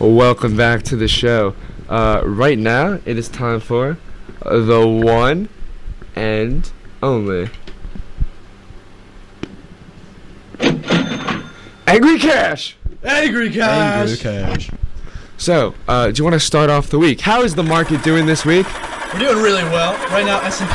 Welcome back to the show. Right now, it is time for the one and only Angry Cash! Angry Cash! Angry Cash. So, do you want to start off the week? How is the market doing this week? We're doing really well. Right now, S&P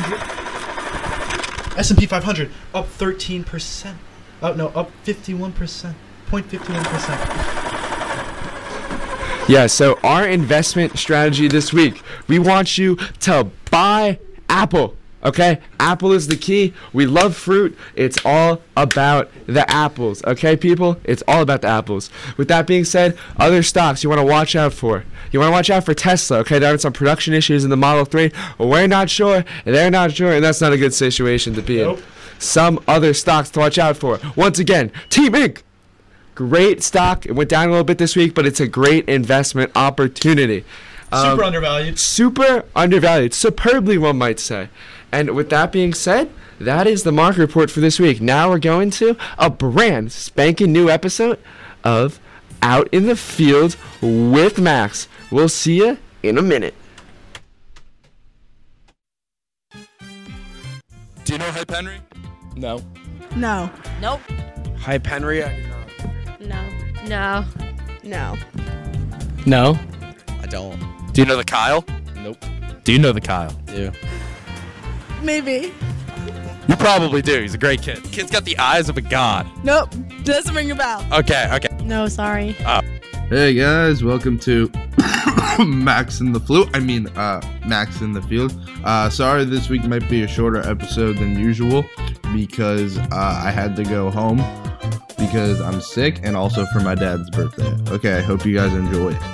500. S&P 500 up 13%. Oh, no, up 51%. 0.51%. Yeah, so our investment strategy this week, we want you to buy Apple, okay? Apple is the key. We love fruit. It's all about the apples, okay, people? It's all about the apples. With that being said, other stocks you want to watch out for. You want to watch out for Tesla, okay? There are some production issues in the Model 3. We're not sure, they're not sure, and that's not a good situation to be in. Some other stocks to watch out for. Once again, Team Inc. Great stock. It went down a little bit this week, but it's a great investment opportunity. Super undervalued. Super undervalued. Superbly, one might say. And with that being said, that is the market report for this week. Now we're going to a brand spanking new episode of Out in the Field with Max. We'll see you in a minute. Do you know Hype Henry? No. No. Nope. Hype Henry? I do not. No. No. No. No. I don't. Do you know the Kyle? Nope. Do you know the Kyle? Yeah. Maybe. You probably do. He's a great kid. Kid's got the eyes of a god. Nope. Doesn't ring a bell. Okay. No, sorry. Hey guys, welcome to Max in the Field. Sorry this week might be a shorter episode than usual because I had to go home because I'm sick and also for my dad's birthday. Okay, I hope you guys enjoy it.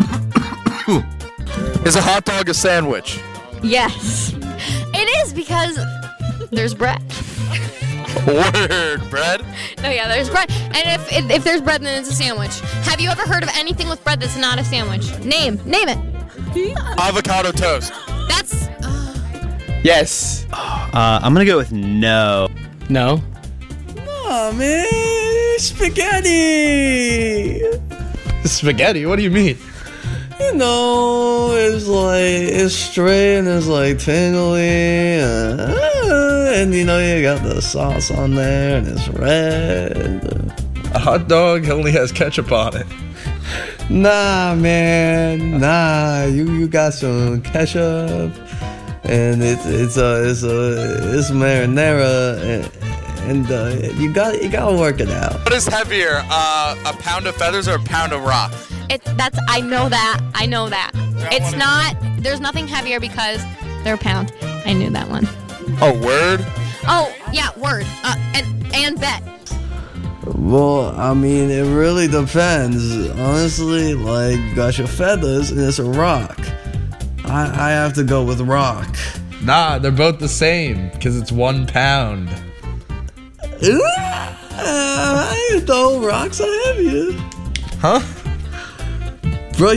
Is a hot dog a sandwich? Yes. It is because there's bread. Word, bread? No, yeah, there's bread. And if there's bread, then it's a sandwich. Have you ever heard of anything with bread that's not a sandwich? Name it. Avocado toast. That's... Yes. I'm gonna go with no. No. Oh, man. Spaghetti. Spaghetti? What do you mean? You know, it's straight and it's like tingly. And you know, you got the sauce on there and it's red. A hot dog only has ketchup on it. Nah, man. Nah, you got some ketchup and it's marinara and you gotta work it out. What is heavier, a pound of feathers or a pound of rock? I know that. It's not... There's nothing heavier because they're a pound. I knew that one. Oh, word? Oh, yeah, word. And bet. Well, I mean, it really depends. Honestly, like, you got your feathers and it's a rock. I have to go with rock. Nah, they're both the same because it's 1 pound. I didn't know rocks are heavier. Huh? Bro,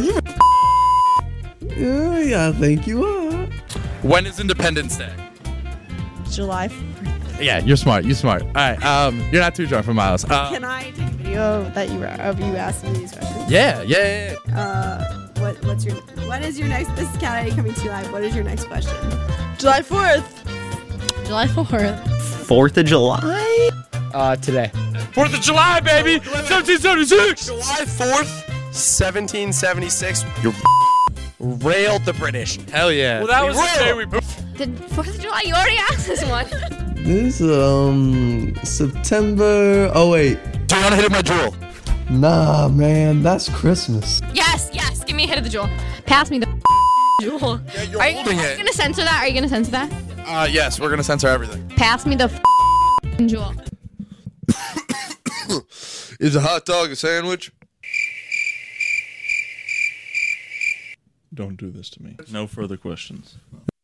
yeah, I think you are. When is Independence Day? July 4th. Yeah, you're smart. All right. You're not too drunk for Miles. Can I take a video of you asking me these questions? Yeah. What is your next? This is Cat ID coming to you live. What is your next question? July 4th. July 4th. 4th of July? Today. 4th of July, baby! 1776! July 4th, 1776. You railed the British. Hell yeah. Well, that was the day we... The 4th of July? You already asked this one. This September 08. Do you want to hit my jewel? Nah, man, that's Christmas. Yes. Give me a hit of the jewel. Pass me the jewel. Yeah, you're Are you holding it. gonna censor that? Yes, we're gonna censor everything. Pass me the jewel. Is a hot dog a sandwich? Don't do this to me. No further questions.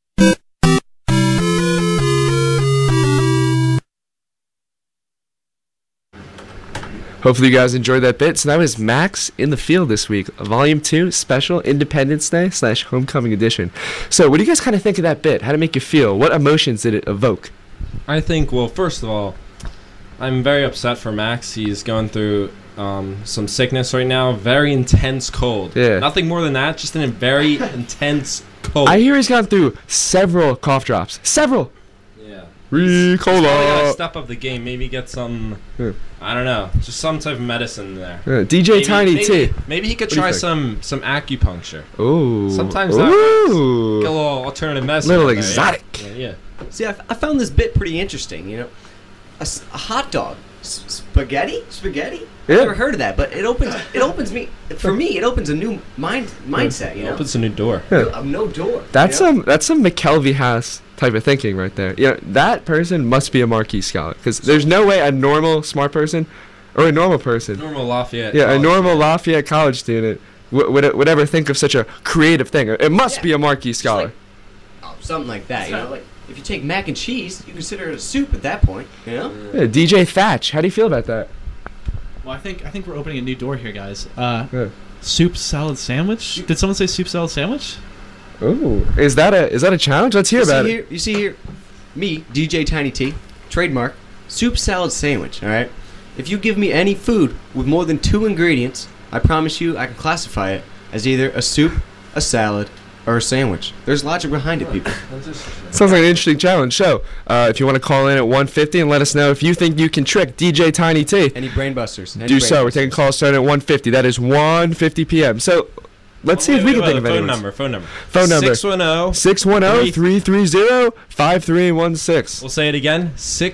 Hopefully you guys enjoyed that bit. So that was Max in the Field this week, Volume 2, Special Independence Day / Homecoming Edition. So what do you guys kind of think of that bit? How did it make you feel? What emotions did it evoke? I think, well, first of all, I'm very upset for Max. He's going through some sickness right now. Very intense cold. Yeah. Nothing more than that. Just a very intense cold. I hear he's gone through several cough drops. Several. Yeah. Ricola. Probably gotta step up the game. Maybe get some. Yeah. I don't know. Just some type of medicine there. DJ Tiny T. Maybe he could What do you try think? some acupuncture. Ooh. Sometimes that works. Ooh. Get a little alternative medicine. Little in there, exotic. Yeah. See, I found this bit pretty interesting. You know, a hot dog, spaghetti. Yeah. I've never heard of that, but it opens me. For me, it opens a new mindset. You know, Opens a new door. no door. That's you know? some McKelvey House type of thinking right there. You know, that person must be a Marquis scholar because there's no way a normal smart person or a normal person, Normal Lafayette. yeah, a college normal student. Lafayette college student would ever think of such a creative thing. It must be a Marquis scholar. Something like that. You know, like if you take mac and cheese, you consider it a soup at that point. You know. Yeah, DJ Thatch, how do you feel about that? Well, I think we're opening a new door here, guys. Soup salad sandwich. Did someone say soup salad sandwich? Ooh, is that a challenge? Let's hear about it. You see here, me, DJ Tiny T, trademark, soup salad sandwich. All right. If you give me any food with more than 2 ingredients, I promise you I can classify it as either a soup, a salad, or a sandwich. There's logic behind it, people. Sounds like an interesting challenge. So, if you want to call in at 150 and let us know if you think you can trick DJ Tiny T, Any brain busters? do so. We're taking calls starting at 150. That is 1:50 p.m. So, let's see if we can think of anyone. Phone number. Phone number. 610-330-5316. We'll say it again.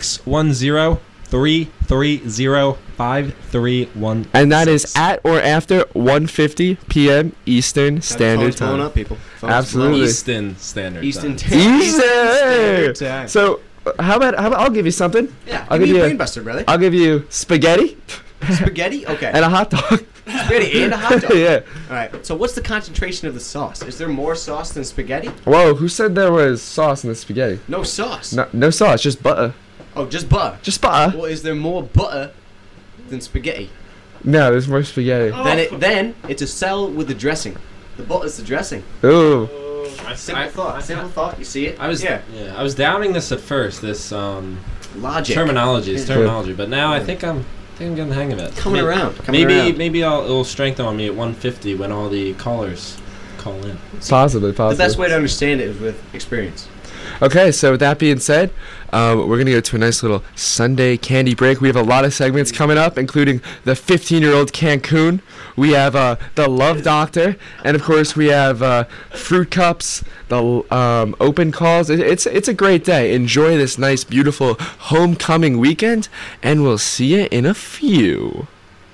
610-330-5316. And that is at or after 1:50 p.m. Eastern Standard Phone Time. up, people. Phone's Absolutely. Eastern Standard Eastern Time. Time. Easy. Time. So, how about I'll give you something. Yeah, I'll give me give a you brain buster, brother. I'll give you spaghetti Spaghetti? Okay. and a hot dog. Spaghetti and a hot dog? Yeah. All right, so what's the concentration of the sauce? Is there more sauce than spaghetti? Whoa, who said there was sauce in the spaghetti? No sauce. No sauce, just butter. Oh, just butter. Just butter. Well, is there more butter than spaghetti? No, there's more spaghetti. Then it's a cell with the dressing. The butter's the dressing. Ooh. Simple thought. You see it? I was doubting this at first. This logic terminology, but now I think I'm getting the hang of it. Coming around. Maybe it'll strengthen on me at 150 when all the callers call in. Possibly. The best way to understand it is with experience. Okay, so with that being said, we're going to go to a nice little Sunday candy break. We have a lot of segments coming up, including the 15-year-old Cancun. We have the Love Doctor, and of course we have Fruit Cups, the open calls. It's a great day. Enjoy this nice, beautiful homecoming weekend, and we'll see you in a few.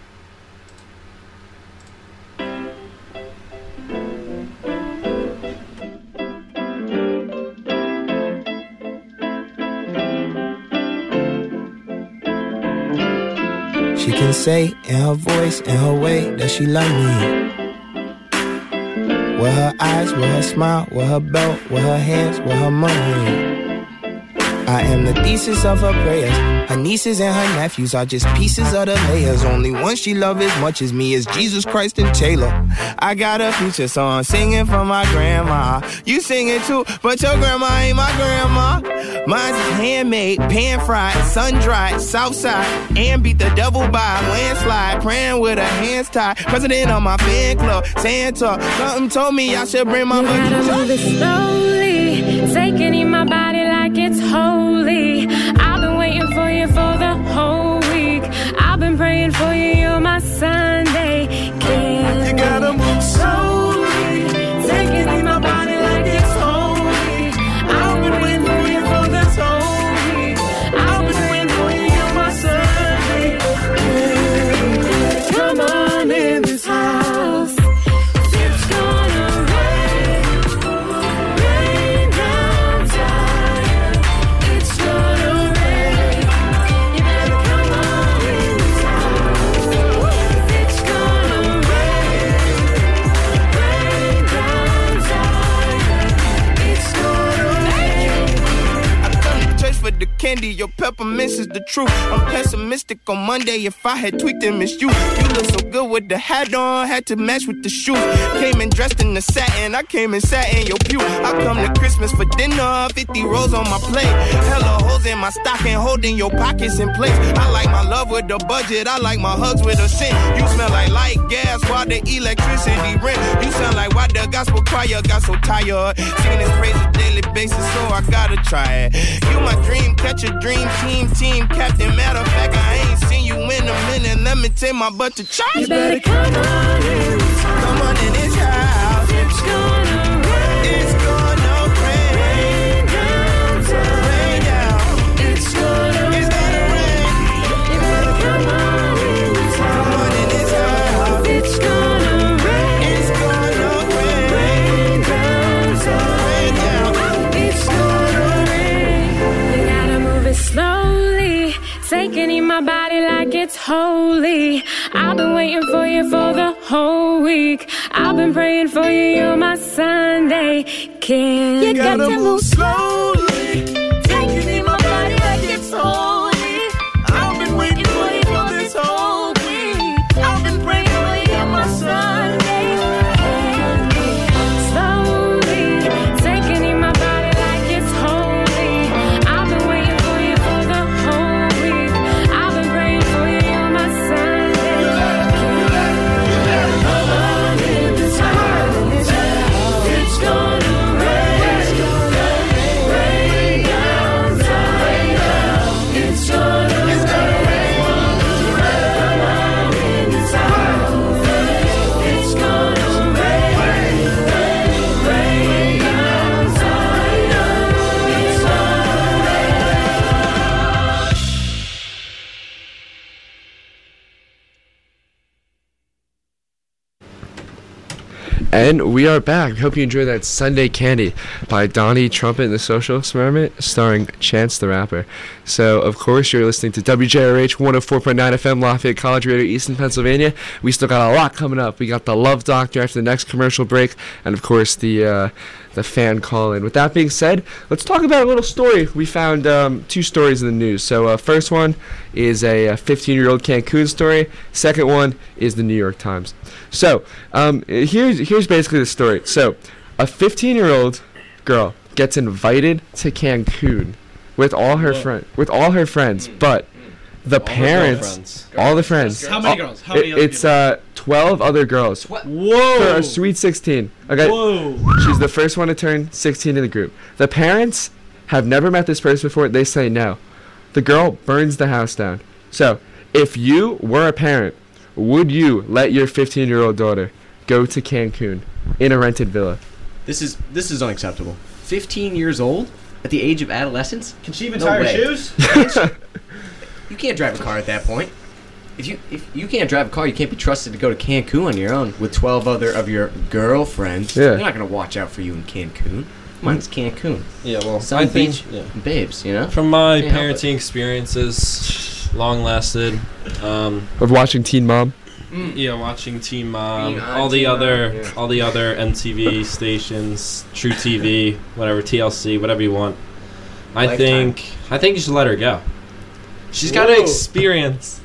She can say in her voice, in her way, that she love me. With her eyes, with her smile, with her belt, with her hands, with her money. I am the thesis of her prayers. Her nieces and her nephews are just pieces of the layers. Only one she love as much as me is Jesus Christ and Taylor. I got a future song singing for my grandma. You sing it too, but your grandma ain't my grandma. Mine's is handmade, pan-fried, sun-dried, southside, and beat the devil by a landslide. Praying with her hands tied. President of my fan club, Santa. Something told me I should bring my gotta move it slowly, taking in my body like it's holy. I've been waiting for you for the whole week. I've been praying for you, you're my Sunday candy. You gotta move slowly, taking in my body like it's holy. I've been waiting for you for this whole week. I've been waiting for you, you're my Sunday candy. Come on in this house. It's gonna rain down time. candy, your peppermints is the truth. I'm pessimistic on Monday. If I had tweaked and missed you, you look so good with the hat on, had to match with the shoes. Came in dressed in the satin, I came and sat in your pew. I come to Christmas for dinner, 50 rolls on my plate. Hella holes in my stocking, holding your pockets in place. I like my love with the budget, I like my hugs with a cent. You smell like light gas while the electricity rent. You sound like why the gospel choir got so tired. Singing this praise on a daily basis, so I gotta try it. You my dream catcher, dream team captain. Matter of fact, I ain't seen you in a minute. Let me take my butt to church. You better come on in. Come on in this house. It's gonna rain. It's gonna rain. Rain down, Rain down. it's gonna rain. You better come on in. Come on in this house. It's gonna rain. It's gonna rain. Rain down, Rain down. it's gonna rain. You gotta move it slowly. Taking in my body like it's holy. I've been waiting for you for the whole week. I've been praying for you, you're my Sunday. Can You gotta move slowly. Taking in my body like it's holy. I've been waiting for you for this whole week. I've been praying for you, you're my Sunday. slowly taking in my body like it's holy. I've been waiting for you for the whole week. I've been praying for you, you're my Sunday. Come on in this house. It's gonna rain. Rain down, it's gonna rain. Come on in this house. It's gonna rain. Rain down, it's And we are back. Hope you enjoyed that Sunday Candy by Donnie Trumpet and the Social Experiment, starring Chance the Rapper. So, of course, you're listening to WJRH 104.9 FM, Lafayette College Radio, Easton, Pennsylvania. We still got a lot coming up. We got the Love Doctor after the next commercial break, and, of course, the fan call-in. With that being said, let's talk about a little story. We found 2 stories in the news. So, first one is a 15-year-old Cancun story. Second one is the New York Times. So, here's basically the story. So, a 15-year-old girl gets invited to Cancun with all her friends, but the parents, all the friends. How many girls? How many other It's 12 other girls. Whoa! For a sweet 16. Okay. Whoa! She's the first one to turn 16 in the group. The parents have never met this person before. They say no. The girl burns the house down. So, if you were a parent, would you let your 15-year-old daughter go to Cancun in a rented villa? This is unacceptable. 15 years old at the age of adolescence? Can she even tie her shoes? You can't drive a car at that point. If you can't drive a car, you can't be trusted to go to Cancun on your own with 12 other of your girlfriends. Yeah. They're not going to watch out for you in Cancun. Mine's Cancun. Yeah, well, Sun I think Beach, babes, you know? from my Can't help parenting experiences, long lasted. Of watching Teen Mom? Yeah, watching Teen Mom, Being on all the Teen other, Mom, yeah. all the other MTV stations, True TV, whatever, TLC, whatever you want. I Lifetime. think you should let her go. She's got to Whoa. experience.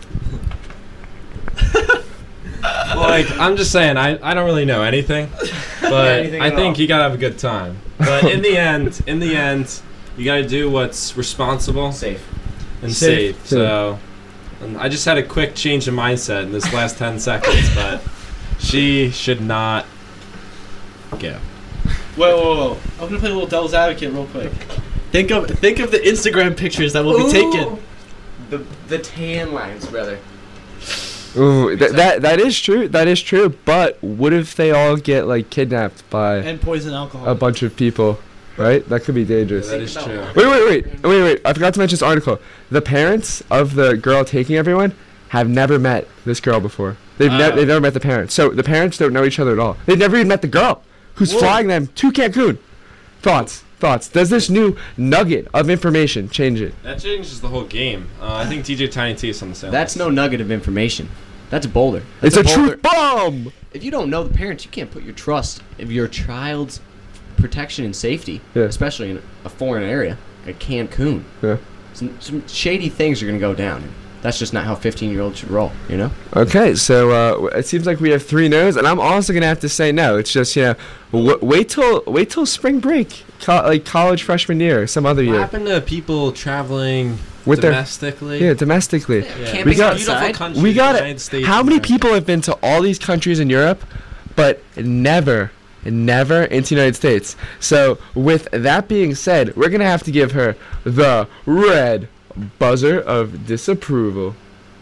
Like, I'm just saying, I don't really know anything, but Anything I at think all. you gotta have a good time. But in the end, you gotta do what's responsible Safe. and Safe. safe. So, and I just had a quick change of mindset in this last 10 seconds, but she should not go. Whoa. I'm gonna play a little devil's advocate real quick. Think of the Instagram pictures that will be taken. The tan lines, brother. Ooh, that is true. That is true. But what if they all get like kidnapped by And poison alcohol. a bunch of people? Right? That could be dangerous. That is true. Wait. I forgot to mention this article. The parents of the girl taking everyone have never met this girl before. They've never met the parents. So the parents don't know each other at all. They've never even met the girl who's flying them to Cancun. Thoughts? Does this new nugget of information change it? That changes the whole game. I think DJ Tiny T is on the same. That's no nugget of information. That's a boulder. It's That's a boulder. truth bomb! If you don't know the parents, you can't put your trust in your child's protection and safety, Yeah. especially in a foreign area like Cancun. Yeah. some shady things are gonna go down. That's just not how 15-year-olds should roll, you know? Okay, so it seems like we have 3 no's, and I'm also gonna have to say no. It's just, you know, wait till spring break, like college freshman year or some other What year. happened to people traveling With domestically? Domestically. Yeah. We got beautiful country, we got United it. States How of many America. people have been to all these countries in Europe, but never into the United States? So with that being said, we're gonna have to give her the red buzzer of disapproval.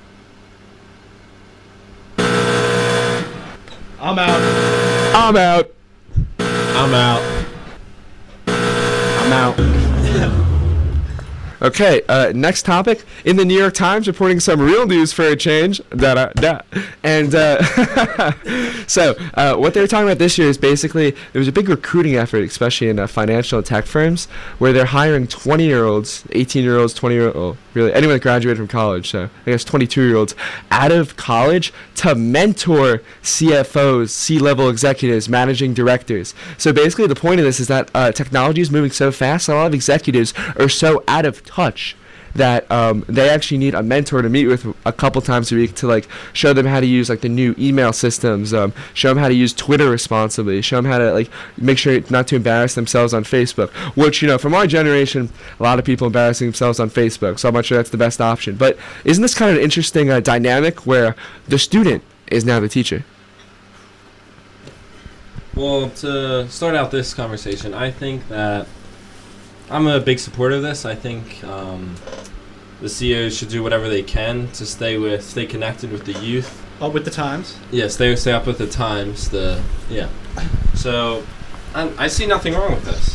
I'm out. I'm out. I'm out. I'm out. Okay, next topic. In the New York Times, reporting some real news for a change. And so, what they were talking about this year is basically there was a big recruiting effort, especially in financial and tech firms, where they're hiring 20-year-olds, 18-year-olds, 20-year-olds, really anyone that graduated from college, so I guess 22-year-olds, out of college to mentor CFOs, C-level executives, managing directors. So basically the point of this is that technology is moving so fast, a lot of executives are so out of touch that they actually need a mentor to meet with a couple times a week to like show them how to use like the new email systems, show them how to use Twitter responsibly, show them how to like make sure not to embarrass themselves on Facebook, which, you know, from our generation, a lot of people embarrassing themselves on Facebook, so I'm not sure that's the best option. But isn't this kind of an interesting dynamic where the student is now the teacher? Well, to start out this conversation, I think that I'm a big supporter of this. I think the CEOs should do whatever they can to stay connected with the youth. With the times? Yeah, stay up with the times. So I see nothing wrong with this.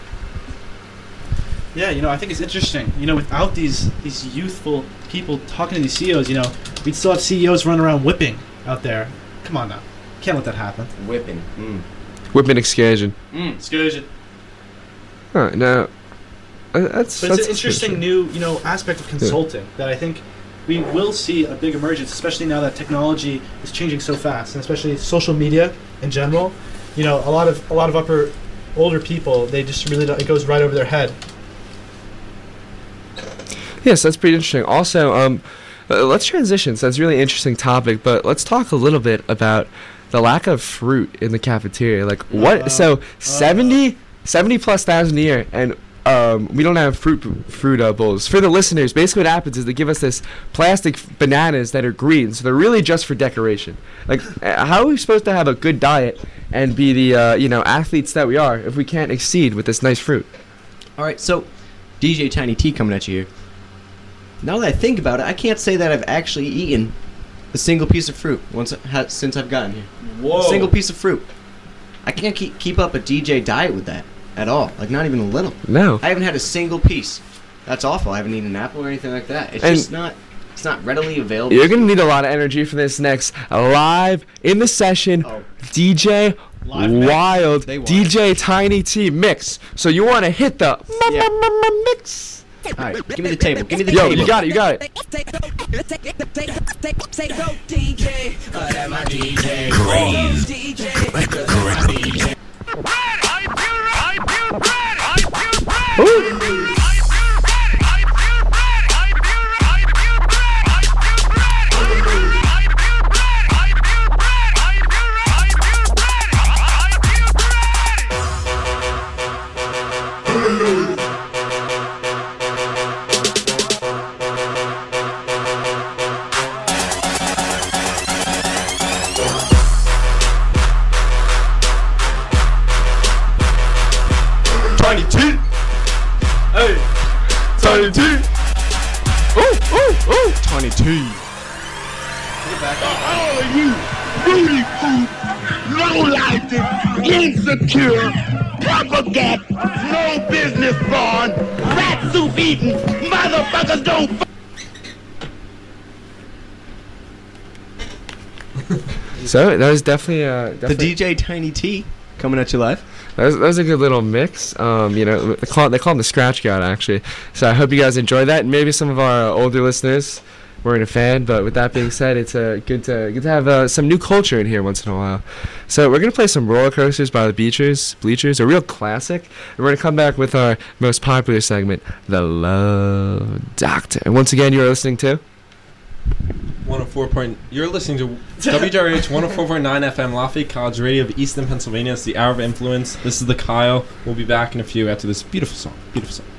Yeah, you know, I think it's interesting. You know, without these youthful people talking to these CEOs, you know, we'd still have CEOs running around whipping out there. Come on now. Can't let that happen. Whipping. Whipping excursion. Excursion. Oh, no. That's But it's an interesting new, you know, aspect of consulting that I think we will see a big emergence, especially now that technology is changing so fast, and especially social media in general. You know, a lot of older people, they just really don't, it goes right over their head. Yes, that's pretty interesting. Also, let's transition. So that's a really interesting topic, but let's talk a little bit about the lack of fruit in the cafeteria. Like what? So 70 plus thousand a year, and we don't have fruit bowls. For the listeners, basically what happens is they give us this plastic bananas that are green, so they're really just for decoration. Like, how are we supposed to have a good diet and be the athletes that we are if we can't exceed with this nice fruit? All right, so DJ Tiny T coming at you here. Now that I think about it, I can't say that I've actually eaten a single piece of fruit since I've gotten here. Whoa. A single piece of fruit. I can't keep up a DJ diet with that at all. Like, not even a little. No. I haven't had a single piece. That's awful. I haven't eaten an apple or anything like that. It's just not. It's not readily available. You're gonna need a lot of energy for this next live in the session. DJ Wild, DJ Tiny T mix. So you want to hit the mix. All right, give me the table. Give me the Yo, table. you got it. You got it. Tiny T. Hey. Tiny T. Ooh. Tiny T. All of you booty food, low-life, insecure, propagate, no business born, rat soup eating, motherfuckers don't. So that was definitely the DJ Tiny T coming at you live. That was a good little mix. They call him the Scratch God, actually. So I hope you guys enjoyed that, and maybe some of our older listeners weren't a fan. But with that being said, it's good to have some new culture in here once in a while. So we're gonna play some Roller Coasters by the Bleachers, a real classic. And we're gonna come back with our most popular segment, The Love Doctor. And once again, you're listening to You're listening to WJRH 104.9 FM Lafayette College Radio of Easton, Pennsylvania. It's the Hour of Influence. This is the Kyle. We'll be back in a few after this beautiful song. Beautiful song.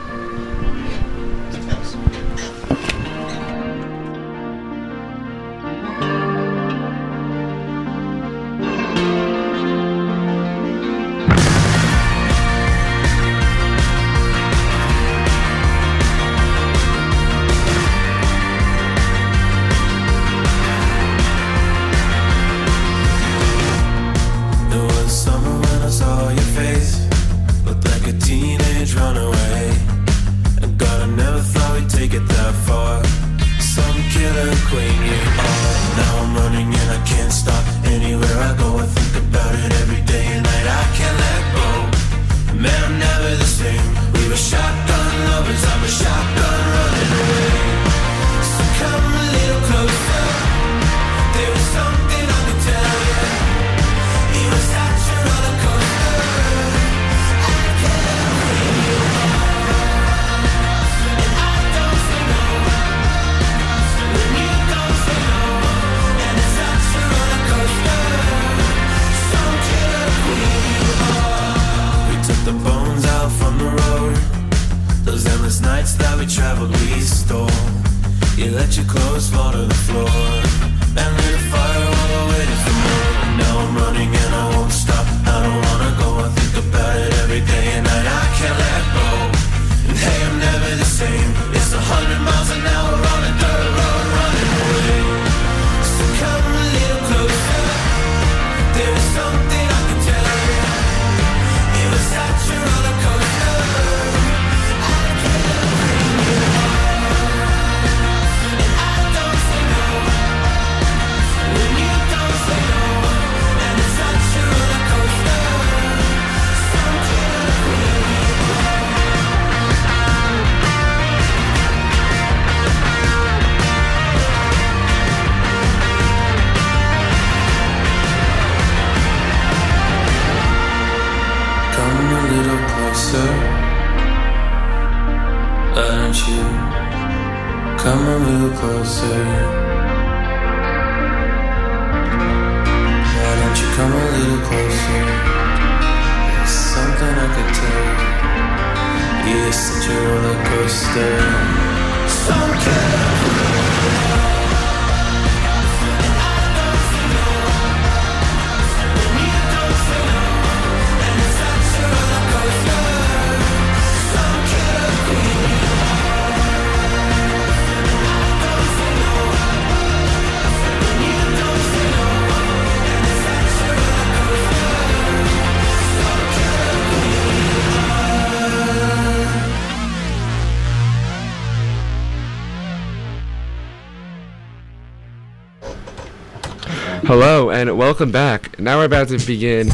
Hello and welcome back. Now we're about to begin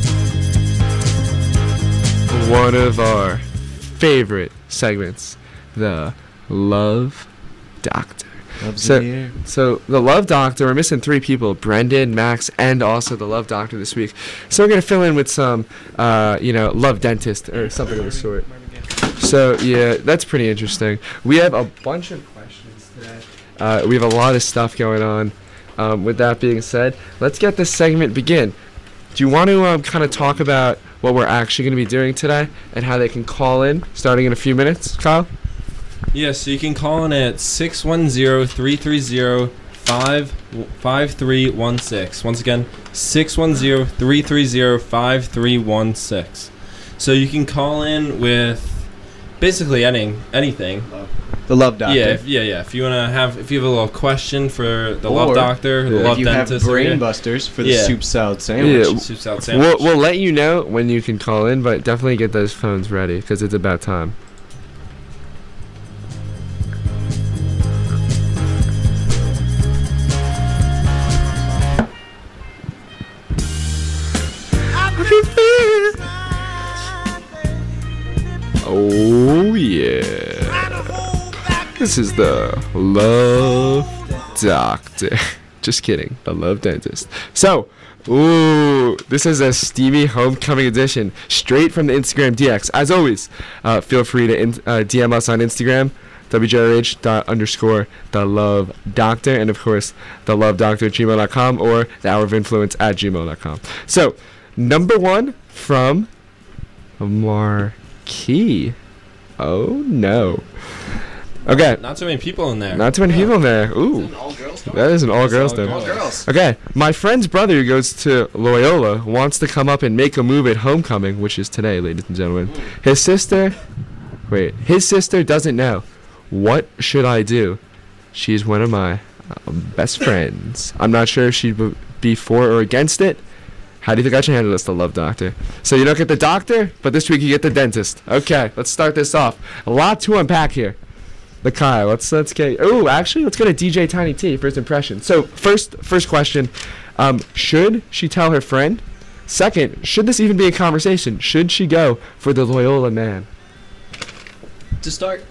one of our favorite segments, the Love Doctor. So the Love Doctor, we're missing 3 people, Brendan, Max, and also the Love Doctor this week. So we're going to fill in with some, Love Dentist or something of the sort. So, yeah, that's pretty interesting. We have a bunch of questions today. We have a lot of stuff going on. With that being said, let's get this segment begin. Do you want to kind of talk about what we're actually going to be doing today and how they can call in starting in a few minutes, Kyle? Yeah, so you can call in at 610-330-5316. Once again, 610-330-5316. So you can call in with basically anything. The Love Doctor. Yeah. If you have a little question for the Love Doctor, the Love Dentist, if you have brain busters for the soup salad sandwich. Soup salad sandwich. We'll let you know when you can call in, but definitely get those phones ready because it's about time. Oh yeah. This is the Love Doctor. Just kidding. The Love Dentist. So, this is a steamy homecoming edition, straight from the Instagram DX. As always, feel free to DM us on Instagram, wjrh._thelovedoctor, and of course, thelovedoctor@gmail.com or thehourofInfluence@gmail.com. So, number 1 from Marquis. Oh no. Okay. Not too many people in there. Not too many people in there. Ooh. That is an all-girls thing. All girls. Okay. My friend's brother who goes to Loyola wants to come up and make a move at homecoming, which is today, ladies and gentlemen. His sister doesn't know. What should I do? She's one of my best friends. I'm not sure if she'd be for or against it. How do you think I should handle this, the Love Doctor? So you don't get the doctor, but this week you get the dentist. Okay, let's start this off. A lot to unpack here. The Kyle, let's get. Oh, actually, let's go to DJ Tiny T. First impression. So first question, should she tell her friend? Second, should this even be a conversation? Should she go for the Loyola man? To start,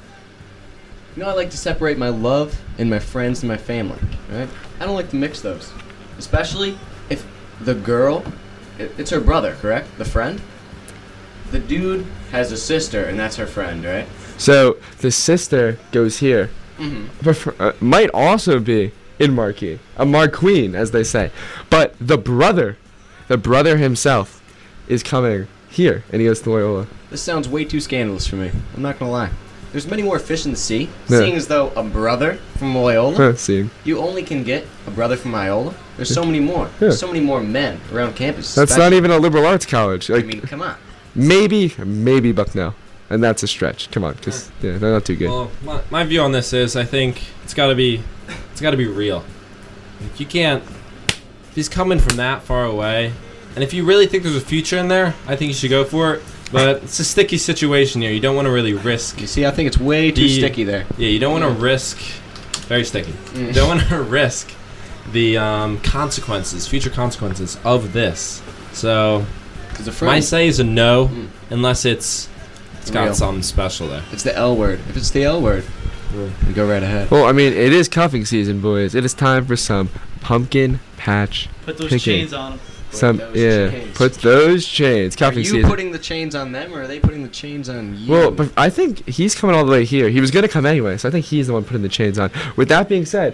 I like to separate my love and my friends and my family. Right? I don't like to mix those, especially if the girl, it's her brother, correct? The friend. The dude has a sister, and that's her friend, right? So the sister goes here. Mm-hmm. Might also be in Marquis, a Marqueen, as they say. But the brother himself, is coming here, and he goes to Loyola. This sounds way too scandalous for me. I'm not gonna lie. There's many more fish in the sea. Yeah. Seeing as though a brother from Loyola, Seeing. you only can get a brother from Loyola. There's so many more. Yeah. There's so many more men around campus. That's not even a liberal arts college. Like, I mean, come on. Maybe Bucknell, and that's a stretch. Come on, because they're not too good. Well, my view on this is I think it's got to be real. Like, you can't. If he's coming from that far away, and if you really think there's a future in there, I think you should go for it. But it's a sticky situation here. You don't want to really risk. You see, I think it's way too sticky there. Yeah, you don't want to risk. Very sticky. You don't want to risk the future consequences of this. So, my say is a no, unless it's got Real. something special there. It's the L word. If it's the L word, you go right ahead. Well, I mean, it is cuffing season, boys. It is time for some pumpkin patch Put those picking. chains on them. Put those chains. Cuffing Are you season. putting the chains on them, or are they putting the chains on you? Well, but I think he's coming all the way here. He was gonna come anyway, so I think he's the one putting the chains on. With that being said,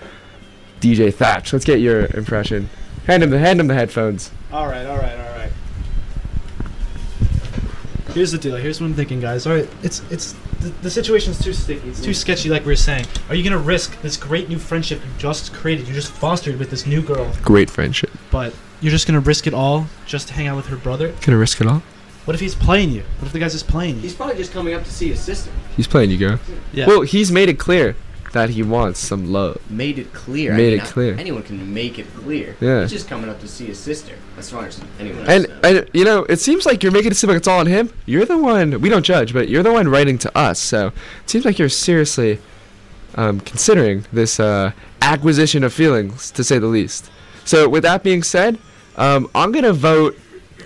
DJ Thatch, let's get your impression. Hand him the headphones. All right. Here's the deal. Here's what I'm thinking, guys. All right, the situation's too sticky. It's too sketchy, like we were saying. Are you gonna risk this great new friendship you just created? You just fostered with this new girl. Great friendship. But you're just gonna risk it all just to hang out with her brother? Gonna risk it all? What if he's playing you? What if the guy's just playing you? He's probably just coming up to see his sister. He's playing you, girl. Yeah. Well, he's made it clear that he wants some love. Made it clear. Made it clear. Anyone can make it clear. Yeah. He's just coming up to see his sister. As far as anyone else knows. And you know, it seems like you're making it seem like it's all on him. You're the one. We don't judge, but you're the one writing to us. So it seems like you're seriously considering this acquisition of feelings, to say the least. So with that being said, I'm gonna vote.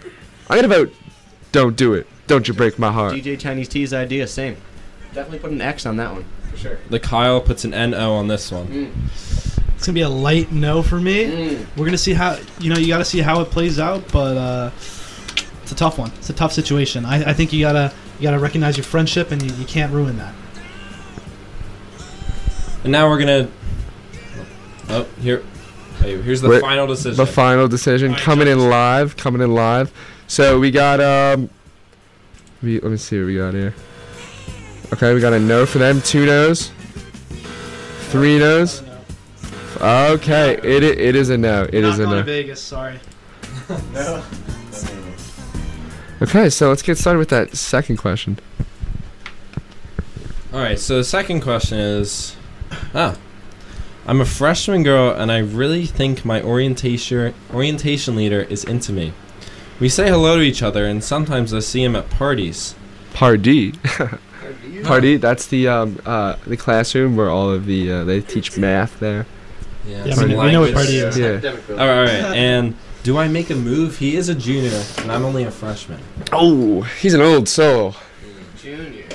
Don't do it. Don't you break my heart. DJ Chinese T's idea, same. Definitely put an X on that one, for sure. The Kyle puts an NO on this one. It's gonna be a light no for me. We're gonna see how you got to see how it plays out, but it's a tough one. It's a tough situation. I think you gotta recognize your friendship, and you can't ruin that. And now we're gonna. Oh, here's the final decision. The final decision coming in live. So we got let me see what we got here. Okay, we got a no for them, 2 no's, 3 no's. Okay, it is a no. It is a Not going no. to Vegas, sorry. No. Okay, so let's get started with that second question. All right, so the second question is, I'm a freshman girl, and I really think my orientation leader is into me. We say hello to each other, and sometimes I see him at parties. Party. Party. That's the classroom where all of the they teach math there. Yeah, I mean, we know what party is. Yeah. All right. And do I make a move? He is a junior, and I'm only a freshman. Oh, he's an old soul. Junior.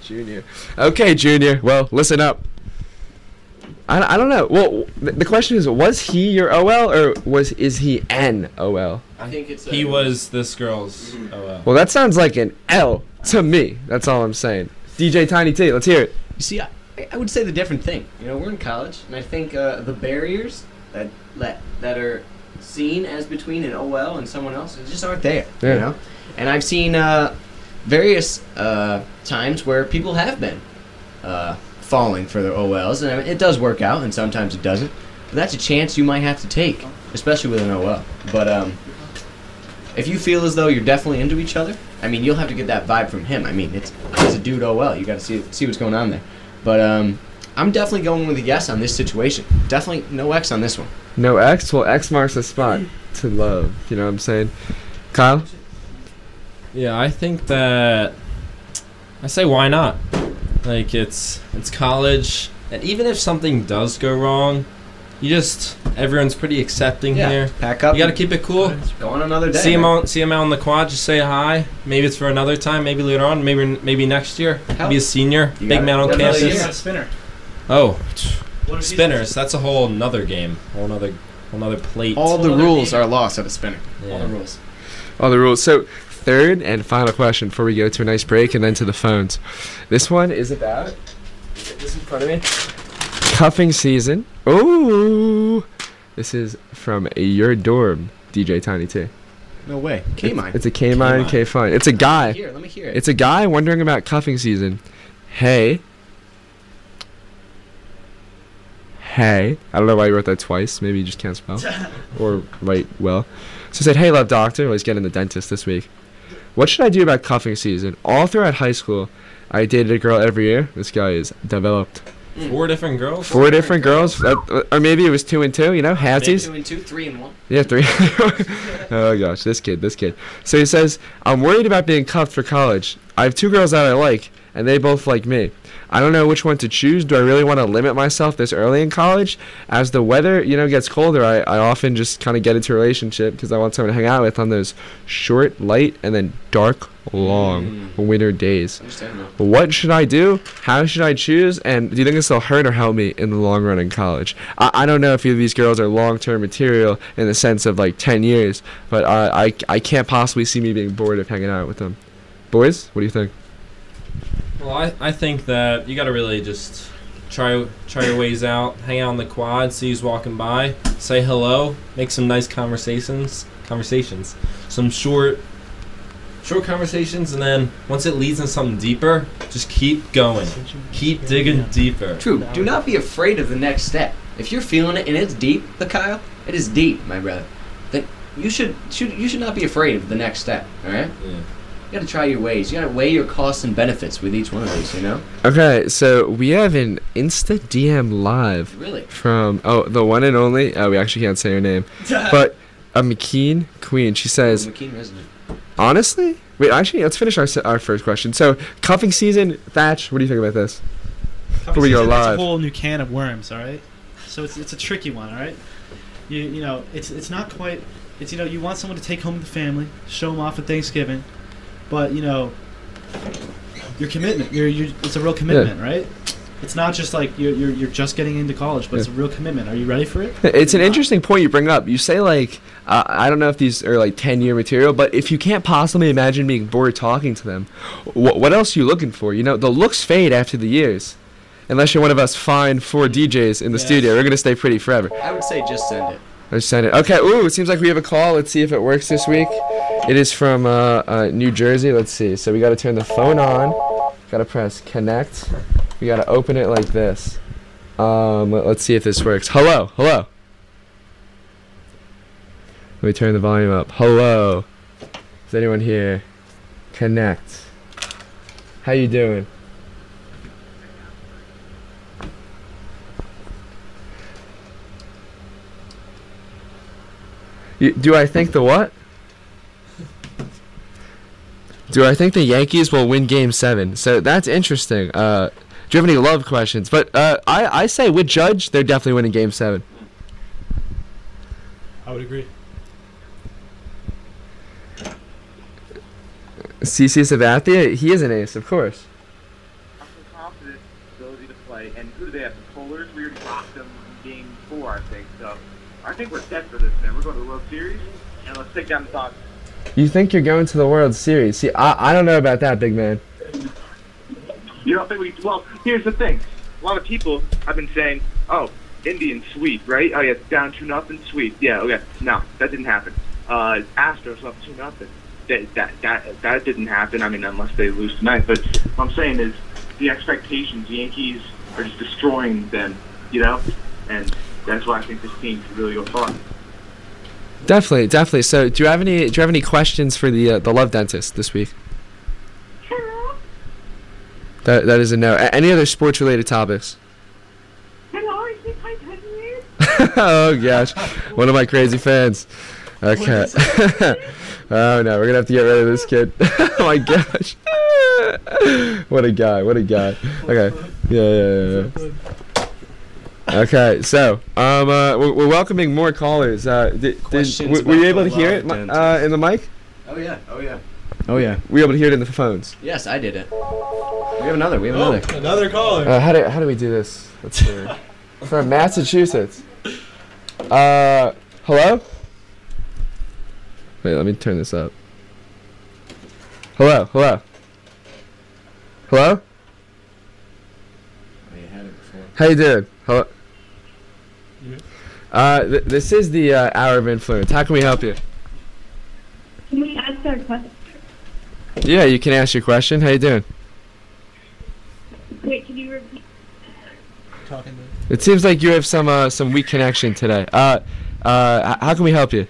Junior. Okay, Junior. Well, listen up. I don't know. Well, the question is, was he your OL or is he an OL? I think it's. He was this girl's OL. Well, that sounds like an L to me. That's all I'm saying. DJ Tiny T, let's hear it. You see, I would say the different thing. You know, we're in college, and I think the barriers that are seen as between an OL and someone else just aren't there. Yeah. You know, and I've seen various times where people have been falling for their OLs, and I mean, it does work out, and sometimes it doesn't. But that's a chance you might have to take, especially with an OL. But if you feel as though you're definitely into each other, I mean, you'll have to get that vibe from him. I mean, he's a dude OL. You got to see what's going on there. But I'm definitely going with a yes on this situation. Definitely no X on this one. No X? Well, X marks the spot to love. You know what I'm saying? Kyle? Yeah, I think that I say why not? Like it's college, and even if something does go wrong, everyone's pretty accepting here. Pack up. You gotta keep it cool. Go on another day. See him out on the quad. Just say hi. Maybe it's for another time. Maybe later on. Maybe next year. Be a senior. Big man on campus. Spinner. Oh, spinners. That's a whole nother game. Whole nother plate. All the rules are lost at a spinner. Yeah. All the rules. All the rules. So, third and final question before we go to a nice break and then to the phones. This one is about, get this in front of me, cuffing season. Ooh. This is from your dorm, DJ Tiny T. No way. K-Mine. It's a K-Mine, K-Fine. It's a guy. Here, let me hear it. It's a guy wondering about cuffing season. Hey. I don't know why you wrote that twice. Maybe you just can't spell. Or write well. So he said, hey, love doctor. Well, he's getting the dentist this week. What should I do about cuffing season? All throughout high school, I dated a girl every year. This guy is developed. 4 different girls? 4 different girls. Or maybe it was 2 and 2, you know, halvesies. 2 and 2, 3 and 1. Yeah, 3. Oh, gosh, this kid. So he says, I'm worried about being cuffed for college. I have 2 girls that I like, and they both like me. I don't know which one to choose. Do I really want to limit myself this early in college? As the weather, gets colder, I often just kind of get into a relationship because I want someone to hang out with on those short, light, and then dark, long winter days. What should I do? How should I choose? And do you think this will hurt or help me in the long run in college? I don't know if either of these girls are long-term material in the sense of like 10 years, but I can't possibly see me being bored of hanging out with them. Boys, what do you think? Well, I think that you got to really just try your ways out, hang out on the quad, see who's walking by, say hello, make some nice conversations, some short conversations, and then once it leads into something deeper, just keep going, keep digging deeper. True. Do not be afraid of the next step. If you're feeling it and it's deep, Kyle, it is deep, my brother. Then you should not be afraid of the next step. All right. Yeah. You gotta try your ways. You gotta weigh your costs and benefits with each one of these, you know? Okay, so we have an Insta DM live. Really? From, the one and only, we actually can't say her name, but a McKean Queen. She says, McKean resident. Honestly? Wait, actually, let's finish our first question. So, cuffing season, Thatch, what do you think about this? Before we go live. It's a whole new can of worms, all right? So it's a tricky one, all right? You know, it's not quite, you want someone to take home to the family, show them off at Thanksgiving. But your commitment, it's a real commitment, right? It's not just like you're just getting into college, but it's a real commitment. Are you ready for it? It's an interesting point you bring up. You say like, I don't know if these are like 10-year material, but if you can't possibly imagine being bored talking to them, what else are you looking for? The looks fade after the years. Unless you're one of us fine 4 DJs in the studio, we're gonna stay pretty forever. I would say just send it. Just send it. Okay. Ooh, it seems like we have a call. Let's see if it works this week. It is from New Jersey. Let's see. So we got to turn the phone on. Got to press connect. We got to open it like this. Let's see if this works. Hello. Let me turn the volume up. Hello. Is anyone here? Connect. How you doing? Do I think the what? Do I think the Yankees will win Game 7? So that's interesting. Do you have any love questions? But I say with Judge, they're definitely winning Game 7. I would agree. CC Sabathia, he is an ace, of course. play. And who do they have? The Polars. We already rocked them in Game 4, I think. So I think we're set for this, man. We're going to the World Series, and let's take down the Sox. You think you're going to the World Series? See, I don't know about that, big man. You don't think we? Well, here's the thing. A lot of people have been saying, "Oh, Indians sweep, right? Oh yeah, down 2-0 sweep. Yeah, okay. No, that didn't happen. Astros up 2-0. That didn't happen. I mean, unless they lose tonight. But what I'm saying is, the expectations. The Yankees are just destroying them, you know, and that's why I think this team could really go far. Definitely. So, do you have any questions for the Love Dentist this week? That is a no. Any other sports related topics? Hello, is this my cousin? Oh gosh, one of my crazy fans. Okay. Oh no, we're gonna have to get rid of this kid. Oh my gosh. What a guy. Okay. Yeah. Okay, so we're welcoming more callers. Were you able to hear it in the mic? Oh yeah. Were you able to hear it in the phones? Yes, I did it. We have another. Another caller. How do we do this? Let's see. From Massachusetts. Hello? Wait, let me turn this up. Hello? Oh, you had it before. How you doing? Hello? This is the Hour of Influence. How can we help you? Can we ask our question? Yeah, you can ask your question. How you doing? Wait, can you repeat? It seems like you have some weak connection today. How can we help you?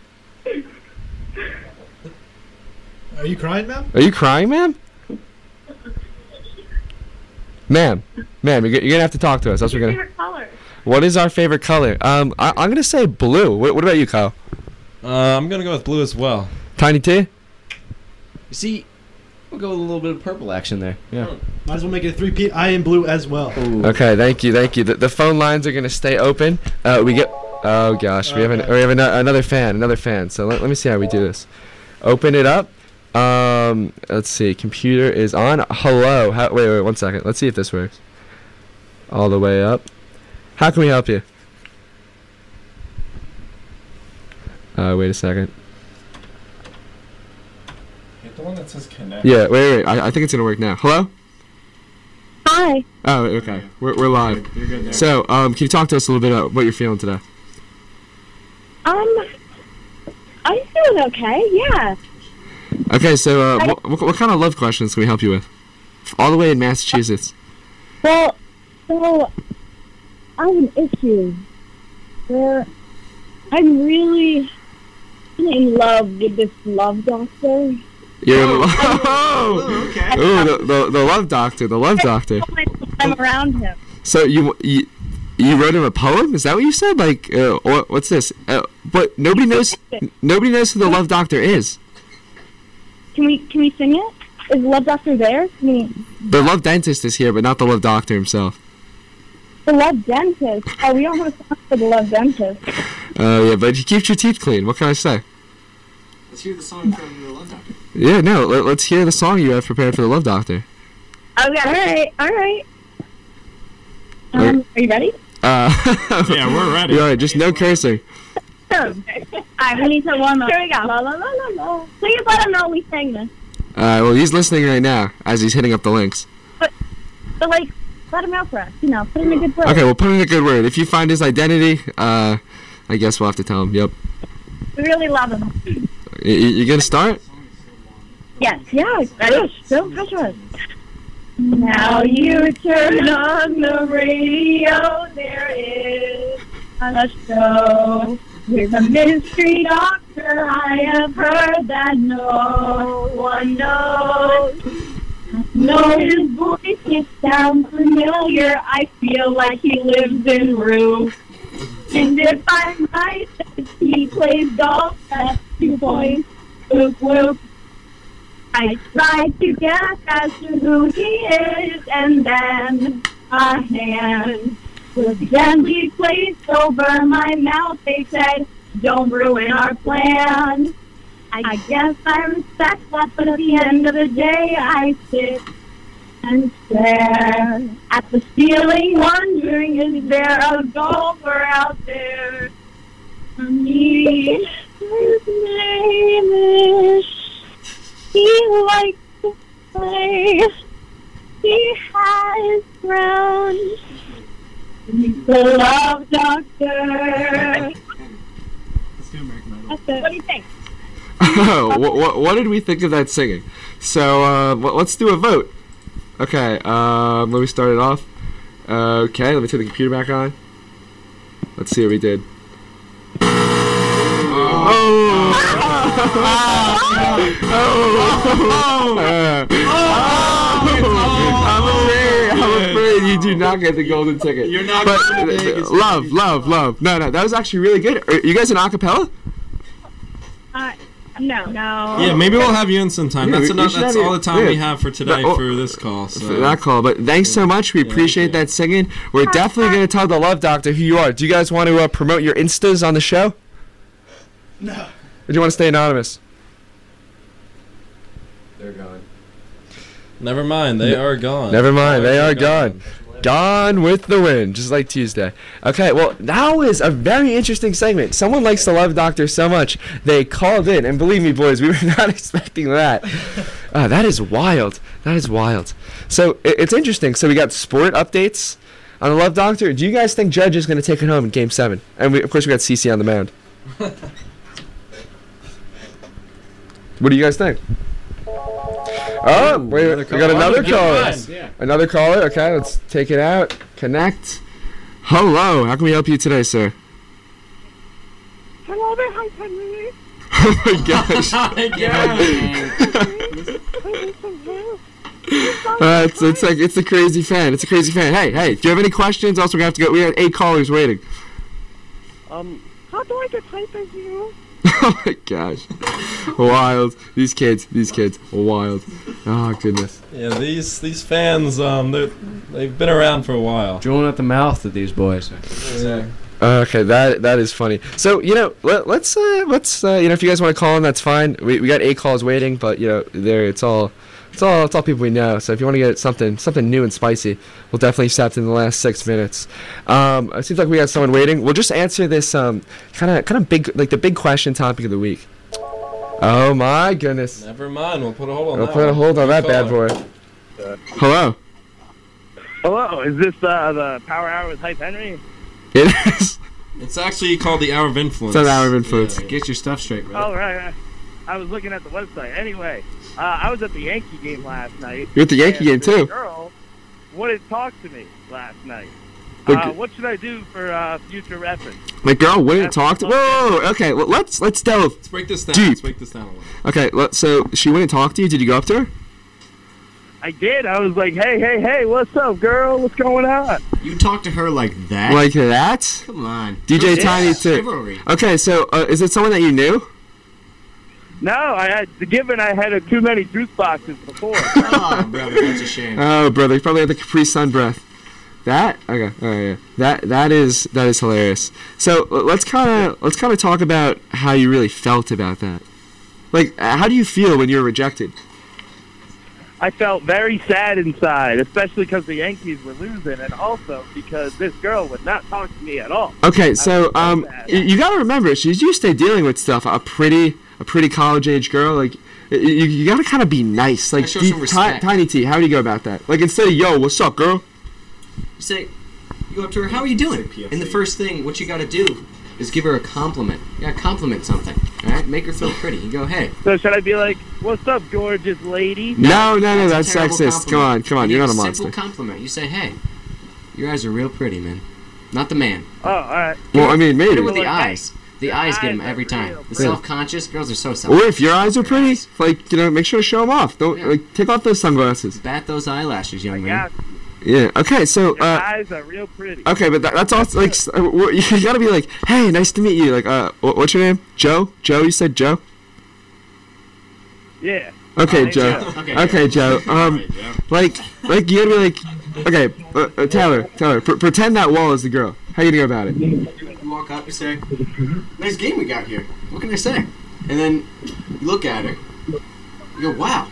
Are you crying, ma'am? Are you crying, ma'am? Ma'am, you're gonna have to talk to us. That's what we're gonna. Favorite color? What is our favorite color? I'm gonna say blue. What about you, Kyle? I'm gonna go with blue as well. Tiny T? You see, we'll go with a little bit of purple action there. Yeah. Might as well make it a 3-peat. I am blue as well. Ooh. Okay, thank you. The phone lines are gonna stay open. We get. Oh gosh, we have another fan. So let me see how we do this. Open it up. Let's see. Computer is on. Hello. Wait, 1 second. Let's see if this works. All the way up. How can we help you? Wait a second. Hit the one that says connect. Yeah, wait. I think it's gonna work now. Hello? Hi. Oh, okay. We're live. You're good there. So, can you talk to us a little bit about what you're feeling today? I'm feeling okay. Yeah. Okay, so what kind of love questions can we help you with? All the way in Massachusetts. Well, so I have an issue where I'm really in love with this love doctor. You're okay. Ooh, the love doctor. The love doctor. I'm around him. So you wrote him a poem? Is that what you said? Like, what's this? But nobody knows who the love doctor is. Can we sing it? Is the love doctor there? The love dentist is here, but not the love doctor himself. The love dentist. Oh, we don't have a song for the love dentist. Yeah, but he keeps your teeth clean. What can I say? Let's hear the song from the love doctor. Yeah, no. Let's hear the song you have prepared for the love doctor. Okay. All right. Are you ready? Yeah, we're ready. All right, just no cursing. Alright, we need to warm up. Here we go. La la la la la. Please let him know we sang this. Well, he's listening right now as he's hitting up the links. But like, let him out for us. You know, put in a good word. Okay, we'll put in a good word. If you find his identity, I guess we'll have to tell him. Yep. We really love him. You gonna start? Yes. Yeah. Ready? Don't pressure us. Now you turn on the radio. There is a show with a mystery doctor. I have heard that no one knows. No, his voice it sounds familiar. I feel like he lives in Rue. And if I'm right, he plays golf at 2 points. Whoop whoop. I tried to guess as to who he is, and then a hand was gently placed over my mouth. They said, "Don't ruin our plan." I guess I respect that, but at the end of the day, I sit and stare at the ceiling, wondering, is there a golfer out there for me? His name is, he likes to play, he has ground, he's the love doctor. That's it. What do you think? what did we think of that singing? So let's do a vote. Okay, let me start it off. Okay, let me turn the computer back on. Let's see what we did. I'm afraid you do not get the golden ticket. You're not but, going to Vegas. Love. No, that was actually really good. Are you guys in acapella? No. Yeah, maybe we'll have you in sometime. Yeah, That's enough. should That's have all you- the time yeah. we have for today No, for this call. For So. that call, but thanks so much. We appreciate that singing. We're definitely going to tell the Love Doctor who you are. Do you guys want to promote your Instas on the show? No. Or do you want to stay anonymous? They're gone. Never mind, they are gone. Never mind, they are gone. Gone with the wind, just like Tuesday. Okay, well, that was a very interesting segment. Someone likes the Love Doctor so much, they called in. And believe me, boys, we were not expecting that. That is wild. That is wild. So, it's interesting. So, we got sport updates on the Love Doctor. Do you guys think Judge is going to take it home in Game 7? And, of course, we got CeCe on the mound. What do you guys think? Oh, wait, we got another caller. Yeah. Another caller. Okay, let's take it out. Connect. Hello. How can we help you today, sir? Hello there, hi, Henry. Oh my gosh. It's a crazy fan. It's a crazy fan. Hey, do you have any questions? Also, we have to go. We have 8 callers waiting. How do I get type as you? Oh my gosh. Wild. These kids, wild. Oh goodness. Yeah, these fans, they've been around for a while. Drilling at the mouth of these boys. Yeah. Okay, that is funny. So let's if you guys want to call in, that's fine. We got 8 calls waiting, but it's all people we know. So if you want to get something new and spicy, we'll definitely stop in the last 6 minutes. It seems like we got someone waiting. We'll just answer this kind of big, like the big question topic of the week. Oh my goodness. Never mind, we'll put a hold on We'll that. put a hold on that bad boy. Hello. Hello, is this the Power Hour with Hype Henry? It is. It's actually called the Hour of Influence. It's an Hour of Influence. Yeah. Get your stuff straight, bro. Oh, right. I was looking at the website. Anyway, I was at the Yankee game last night. You're at the Yankee game, and too. this girl wouldn't talk to me last night. Okay. What should I do for future reference? My girl wouldn't talk to. Whoa. Okay, well, let's delve. Let's break this down. Deep. Let's break this down a little. Okay, so she wouldn't talk to you. Did you go up to her? I did. I was like, hey, what's up, girl? What's going on? You talk to her like that? Like that? Come on. DJ Yeah. Tiny too. Chivalry. Okay, so is it someone that you knew? No, I had too many juice boxes before. Oh, brother, that's a shame. Oh, brother, you probably had the Capri Sun breath. That okay? Oh yeah. That is hilarious. So let's kind of talk about how you really felt about that. Like, how do you feel when you're rejected? I felt very sad inside, especially because the Yankees were losing, and also because this girl would not talk to me at all. Okay, so you got to remember, she's used to dealing with stuff. A pretty college age girl, like you got to kind of be nice. Like, show some respect. Tiny T, how do you go about that? Like, instead of yo, what's up, girl? You say, you go up to her, how are you doing? And the first thing, what you got to do is give her a compliment. You got to compliment something, all right? Make her feel pretty. You go, hey. So should I be like, what's up, gorgeous lady? No, that's a terrible sexist. compliment. Come on, You you're need not a a monster. simple compliment. You say, hey, your eyes are real pretty, man. Not the man. Oh, all right. Well, I mean, Hit maybe. her with the Like, eyes. The your eyes get eyes them every are time. real The pretty. self-conscious girls are so self-conscious. Or if your eyes are pretty, like, make sure to show them off. Don't like take off those sunglasses. Bat those eyelashes, young man. Yeah, Yeah. Okay. So. your eyes are real pretty. Okay, but that's also like you gotta be like, hey, nice to meet you. Like, what's your name? Joe. Joe. You said Joe. Yeah. Okay, Hey, Joe. Joe. Okay, Joe. Like you gotta be like, okay, Taylor. Pretend that wall is the girl. How you gonna go about it? You walk up, you say, nice game we got here. What can I say? And then you look at her. You go, wow,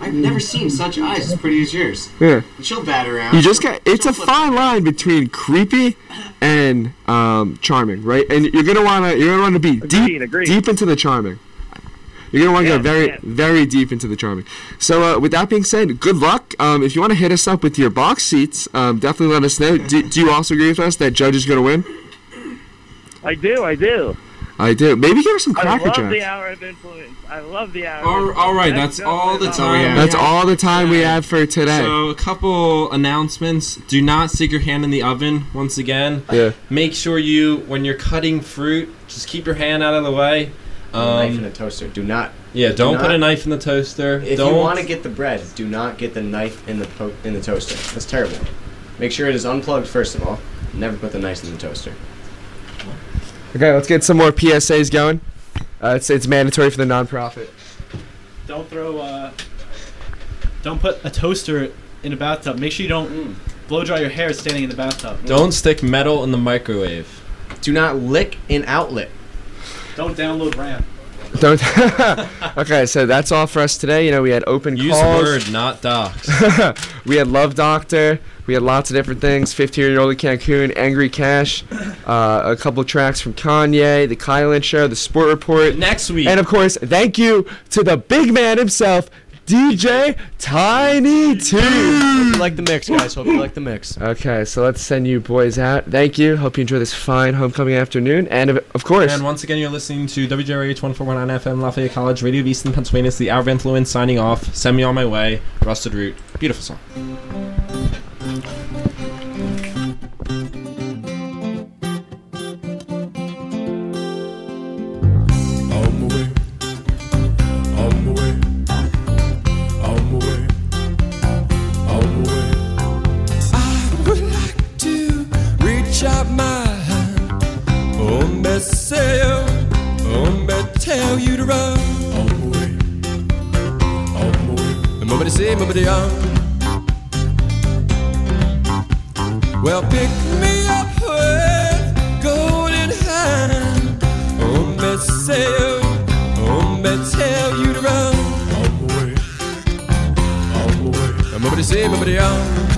I've never seen such eyes as pretty as yours. Yeah. And she'll bat around. You just got. It's a fine line between creepy and charming, right? And you're gonna wanna be deep into the charming. You're gonna want to go very deep into the charming. So with that being said, good luck. If you want to hit us up with your box seats, definitely let us know. Do you also agree with us that Judge is gonna win? I do. I do. Maybe give her some Cracker Jacks. I love the Hour of Influence. I love the Hour. All right, that's all the time. That's all the time we have for today. So a couple announcements. Do not stick your hand in the oven. Once again. Yeah. Make sure when you're cutting fruit, just keep your hand out of the way. Knife in the toaster. Do not. Yeah, don't put a knife in the toaster. If you want to get the bread, do not get the knife in the toaster. That's terrible. Make sure it is unplugged first of all. Never put the knife in the toaster. Okay, let's get some more PSAs going. It's mandatory for the nonprofit. Don't put a toaster in a bathtub. Make sure you don't blow dry your hair standing in the bathtub. Don't stick metal in the microwave. Do not lick an outlet. Don't download RAM. Don't. Okay, so that's all for us today. You know, we had open Use calls. Word, not docs. We had Love Doctor. We had lots of different things. 15-Year-Old in Cancun, Angry Cash, a couple tracks from Kanye, The Kylan Show, The Sport Report. Next week. And, of course, thank you to the big man himself, DJ Tiny T. Hope you like the mix, guys. Hope you like the mix. Okay, so let's send you boys out. Thank you. Hope you enjoy this fine homecoming afternoon. And, of course... And once again, you're listening to WJRH 104.9 FM, Lafayette College, Radio of Easton, Pennsylvania. It's the Hour of Influence signing off. Send Me On My Way, Rusted Root. Beautiful song. Tell you to run on the way. And nobody say, nobody on. Well, pick me up with golden hand. Me say, me tell you to run on the way. And nobody say, nobody on.